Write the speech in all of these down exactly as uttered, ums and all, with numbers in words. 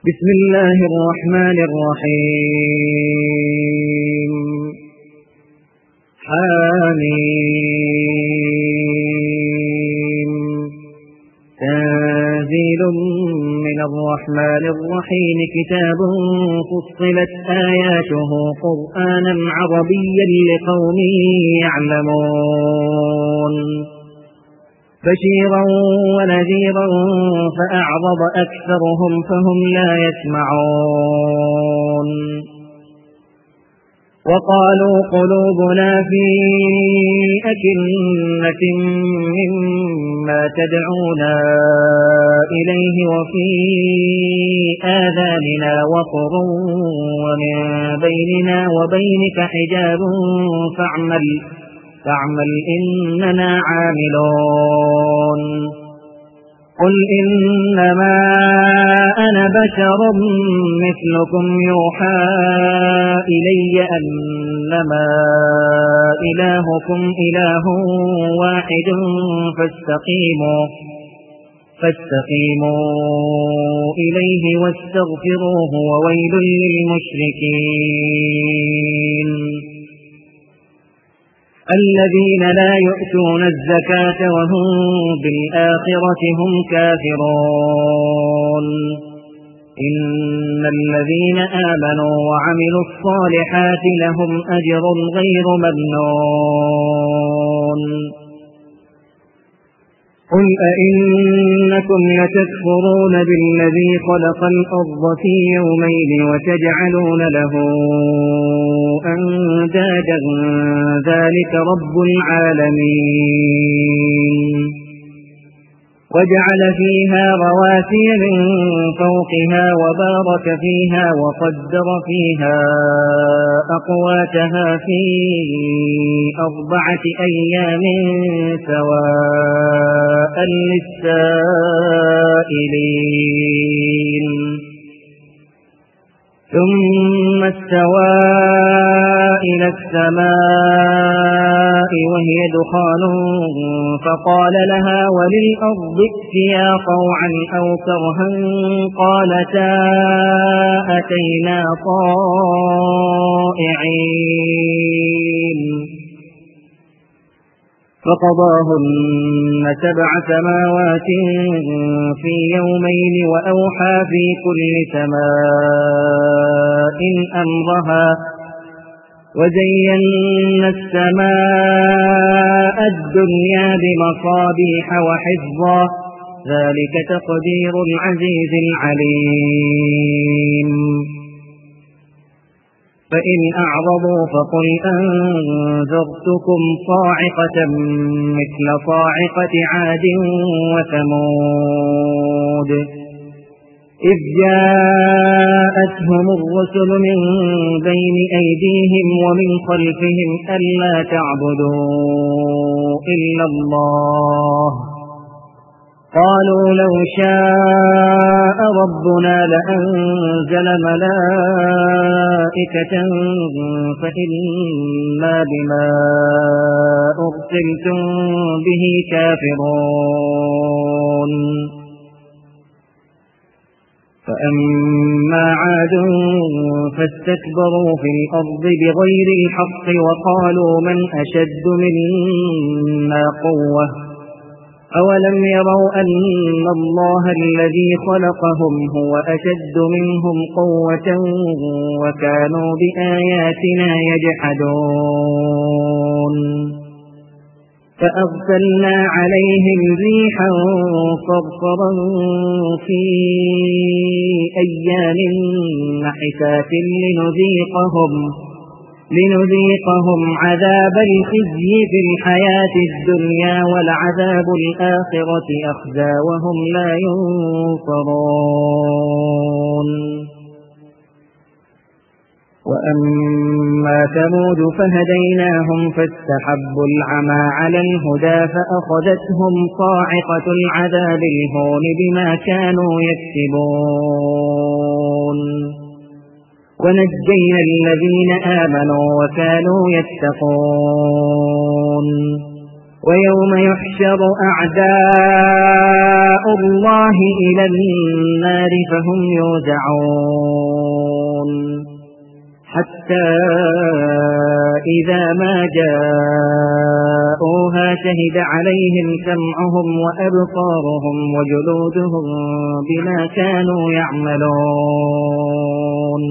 بسم الله الرحمن الرحيم. حميم. تنزيل من الرحمن الرحيم. كتاب فصلت آياته قرآنا عربيا لقوم يعلمون بشيرا ونذيرا فأعرض أكثرهم فهم لا يسمعون. وقالوا قلوبنا في أكنة مما تدعونا إليه وفي آذاننا وقر ومن بيننا وبينك حجاب فاعمل فاعمل إننا عاملون. قل إنما أنا بشر مثلكم يوحى إلي أنما إلهكم إله واحد فاستقيموا فاستقيموا إليه واستغفروه وويل للمشركين الذين لا يؤتون الزكاة وهم بالآخرة هم كافرون. إن الذين آمنوا وعملوا الصالحات لهم أجر غير ممنون. قل أئنكم لتكفرون بالذي خلق الأرض في يومين وتجعلون له أندادا ذلك رب العالمين. وجعل فيها رواسي من فوقها وبارك فيها وقدر فيها أقواتها في أربعة أيام سواء للسائلين. ثم استوى إلى السماء وهي دخان فقال لها وللأرض ائتيا طوعا أو كرها قالتا أتينا طائعين. فقضاهن سبع سماوات في يومين وأوحى في كل سماء أمرها وزينا السماء الدنيا بمصابيح وحفظا ذلك تقدير العزيز العليم. فإن أعرضوا فقل أنذرتكم صاعقة مثل صاعقة عاد وثمود إذ جاءتهم الرسل من بين أيديهم ومن خلفهم ألا تعبدوا إلا الله قالوا لو شاء ربنا لأنزل ملائكة فإنا بما أرسلتم به كافرون. فأما عاد فاستكبروا في الأرض بغير الحق وقالوا من أشد منا قوة أولم يروا أن الله الذي خلقهم هو أشد منهم قوة وكانوا بآياتنا يجحدون. فأرسلنا عليهم ريحا صرصرا في أيام نحسات لنذيقهم لنذيقهم عذاب الخزي في الحياة الدنيا ولعذاب الآخرة أخزى وهم لا ينصرون. وأما ثمود فهديناهم فاستحبوا العمى على الهدى فأخذتهم صاعقة العذاب الهون بما كانوا يكسبون. ونجينا الذين آمنوا وكانوا يتقون. ويوم يحشر أعداء الله إلى النار فهم يوزعون حتى إذا ما جاءوها شهد عليهم سمعهم وأبصارهم وجلودهم بما كانوا يعملون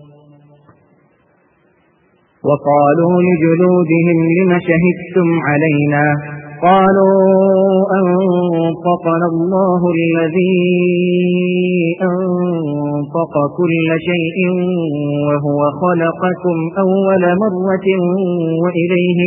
وقالوا لجلودهم لم شهدتم علينا قالوا أنطقنا الله الذي أنطق كل شيء وهو خلقكم أول مرة وإليه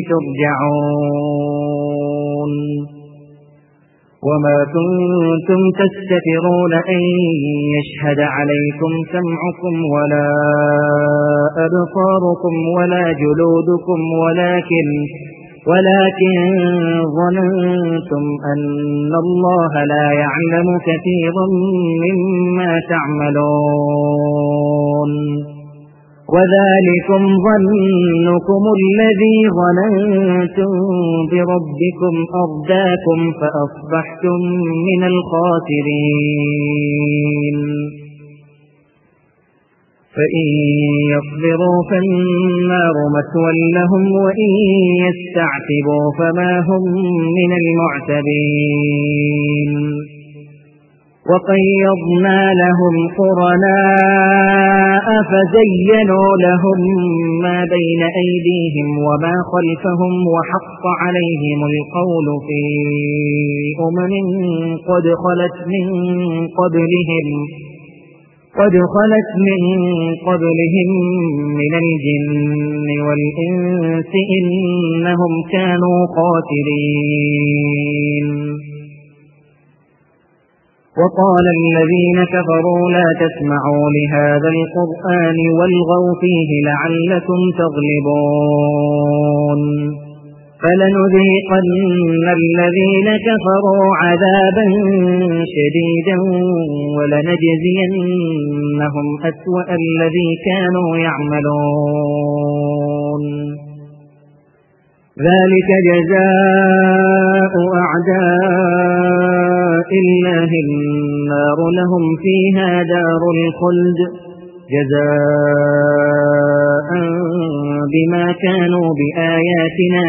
ترجعون وما كنتم تستترون أن يشهد عليكم سمعكم ولا أبصاركم ولا جلودكم ولكن ولكن ظننتم أن الله لا يعلم كثيرا مما تعملون وذلكم ظنكم الذي ظننتم بربكم أرداكم فأصبحتم من الخاسرين فإن يصبروا فالنار مثوى لهم وإن يستعتبوا فما هم من المعتبين وقيضنا لهم قرناء فزينوا لهم ما بين أيديهم وما خلفهم وحق عليهم القول في أمم قد خلت من قبلهم قد خلت من قبلهم من الجن والإنس إنهم كانوا خاسرين وقال الذين كفروا لا تسمعوا لهذا القرآن والغوا فيه لعلكم تغلبون فلنذيقن الذين كفروا عذابا شديدا ولنجزينهم أسوأ الذي كانوا يعملون ذلك جزاء أعداء الله النار لهم فيها دار الخلد جزاء بما كانوا بآياتنا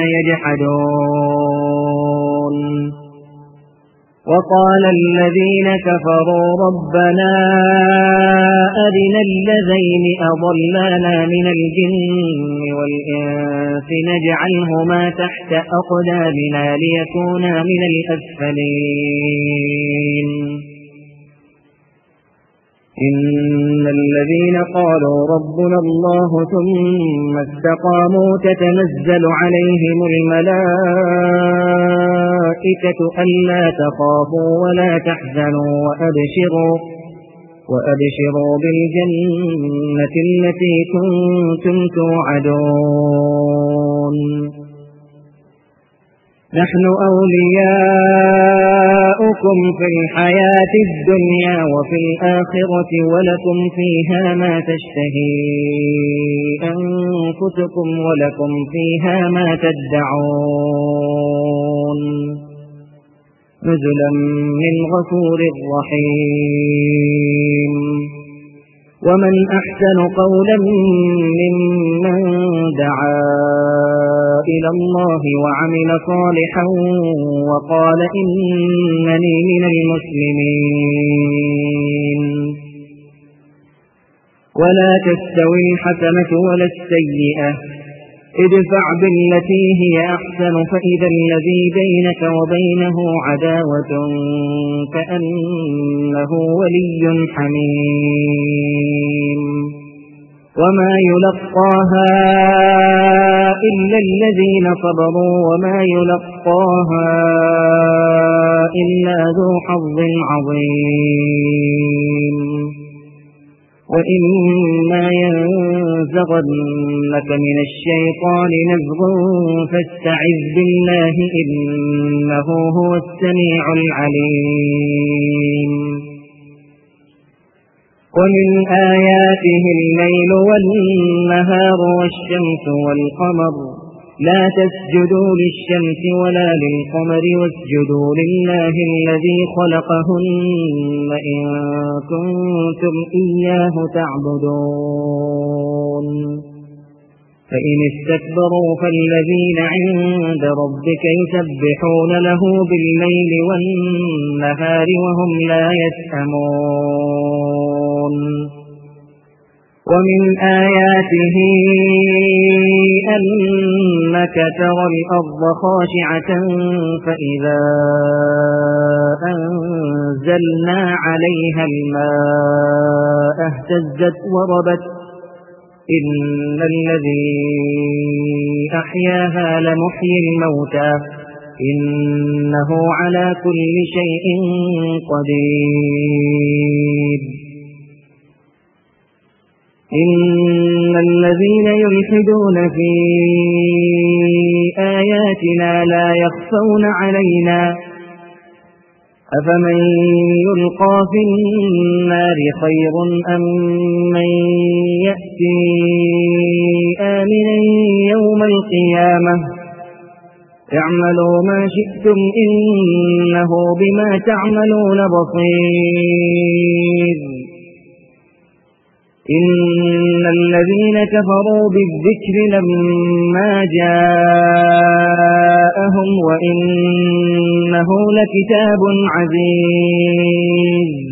يجحدون وقال الذين كفروا ربنا أرنا الذين أضلانا من الجن والإنس نجعلهما تحت أقدامنا ليكونا من الأسفلين إن الذين قالوا ربنا الله ثم استقاموا تتنزل عليهم الملائكة ألا تخافوا ولا تحزنوا وأبشروا وأبشروا بالجنة التي كنتم توعدون نحن أولياؤكم في الحياة الدنيا وفي الآخرة ولكم فيها ما تشتهي أنفسكم ولكم فيها ما تدعون نزلا من غفور رحيم ومن أحسن قولا ممن دعا إلى الله وعمل صالحا وقال إنني من المسلمين ولا تستوي الحسنة ولا السيئة ادفع بالتي هي أحسن فإذا الذي بينك وبينه عداوة كأنه ولي حميم وما يلقاها إلا الذين صبروا وما يلقاها إلا ذو حظ عظيم وإما ينزغنك من الشيطان نزغ فاستعذ بالله إنه هو السميع العليم ومن آياته الليل والنهار والشمس والقمر لا تسجدوا للشمس ولا للقمر واسجدوا لله الذي خلقهن إن كنتم إياه تعبدون فإن استكبروا فالذين عند ربك يسبحون له بالليل والنهار وهم لا يسأمون ومن آياته أنك ترى الأرض خاشعة فإذا أنزلنا عليها الماء اهتزت وربت إن الذي أحياها لمحيي الموتى إنه على كل شيء قدير إن الذين يلحدون في آياتنا لا يخفون علينا أفمن يلقى في النار خير أم من يأتي آمنا يوم القيامة اعملوا ما شئتم إنه بما تعملون بصير إن الذين كفروا بالذكر لما جاءهم وإنه لكتاب عزيز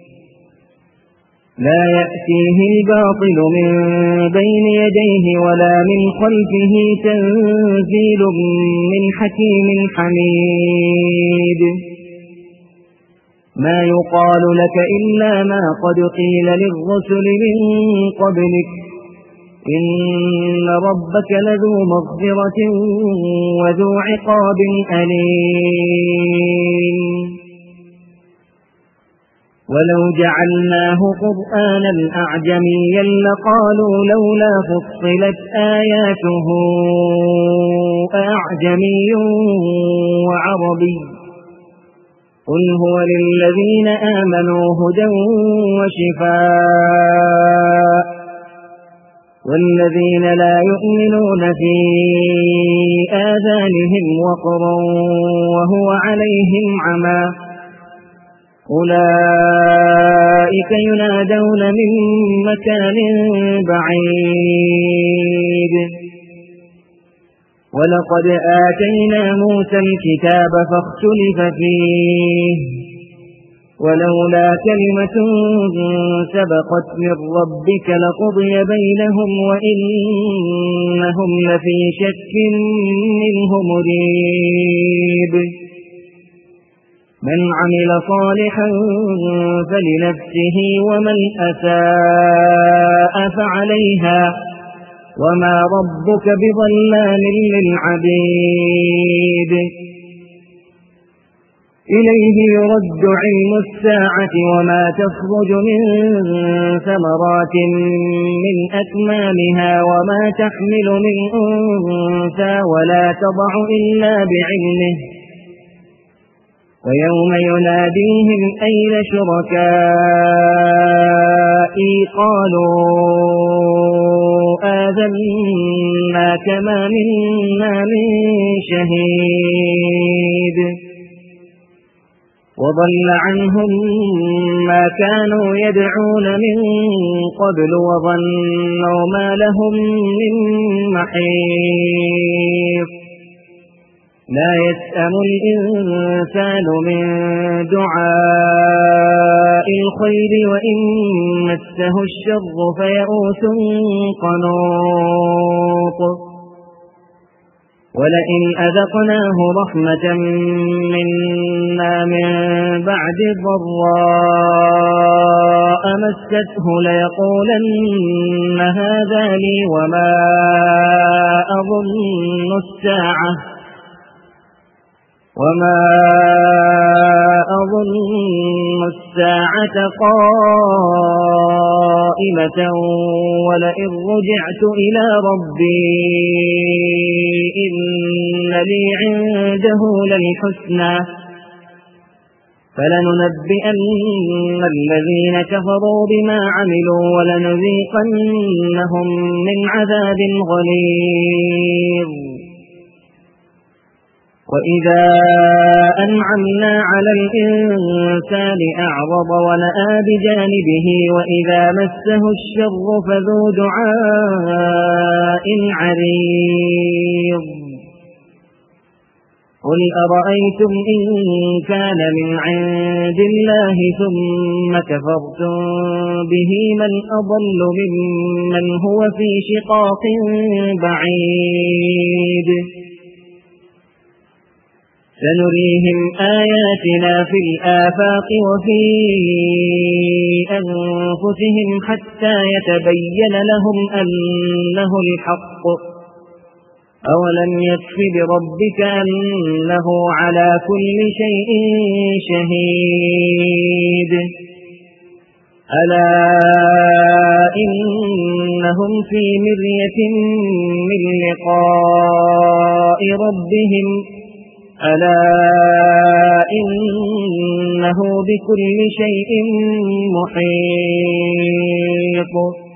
لا يأتيه الباطل من بين يديه ولا من خلفه تنزيل من حكيم حميد ما يقال لك إلا ما قد قيل للرسل من قبلك إن ربك لذو مغفرة وذو عقاب أليم ولو جعلناه قرآنا أعجميا لقالوا لولا فصلت آياته أعجمي وعربي قل هو للذين آمنوا هدى وشفاء والذين لا يؤمنون في آذانهم وقر وهو عليهم عمى أولئك ينادون من مكان بعيد ولقد آتينا موسى الكتاب فاختلف فيه ولولا كلمة سبقت من ربك لقضي بينهم وإنهم لفي شك منه مريب من عمل صالحا فلنفسه ومن أساء فعليها وما ربك بظلام للعبيد إليه يرد علم الساعة وما تخرج من ثمرات من أكمامها وما تحمل من أنثى ولا تضع إلا بعلمه ويوم يناديهم أين شركائي قالوا آذناك ما منا من شهيد وضل عنهم ما كانوا يدعون من قبل وظنوا ما لهم من محيص لا يسأم الإنسان من دعاء الخير وإن مسه الشر فيئوس قنوط ولئن أذقناه رحمة منا من بعد ضراء مسته ليقولن هذا لي وما أظن الساعة وما أظن الساعة قائمة ولئن رجعت إلى ربي إن لي عنده للحسنى فلننبئن الذين كفروا بما عملوا ولنذيقنهم من عذاب غليظ وإذا أنعمنا على الإنسان أعرض ونأى بجانبه وإذا مسه الشر فذو دعاء عريض قل أرأيتم إن كان من عند الله ثم كفرتم به من أضل ممن هو في شقاق بعيد سنريهم آياتنا في الآفاق وفي أنفسهم حتى يتبين لهم أنه الحق أولم يكف بربك أنه على كل شيء شهيد ألا إنهم في مرية من لقاء ربهم ألا إنه بكل شيء محيط